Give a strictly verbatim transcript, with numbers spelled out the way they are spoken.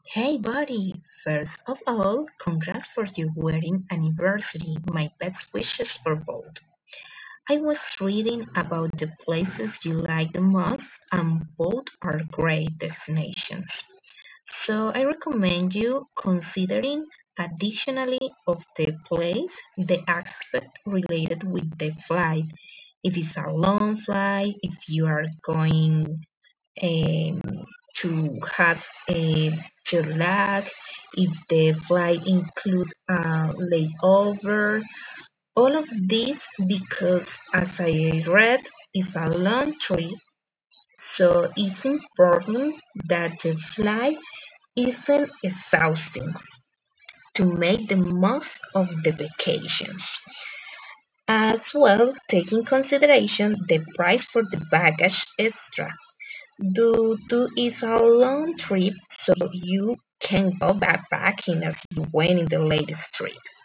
Hey buddy, first of all, congrats for your wedding anniversary. My best wishes for both. I was reading about the places you like the most, and both are great destinations. So I recommend you considering additionally of the place the aspect related with the flight. If it's a long flight, if you are going um, to have a jet lag, if the flight include a layover, all of this because as I read, it's a long trip, so it's important that the flight isn't exhausting to make the most of the vacations. As well, take in consideration the price for the baggage extra due to it's a long trip, so you can go backpacking as you went in the latest trip.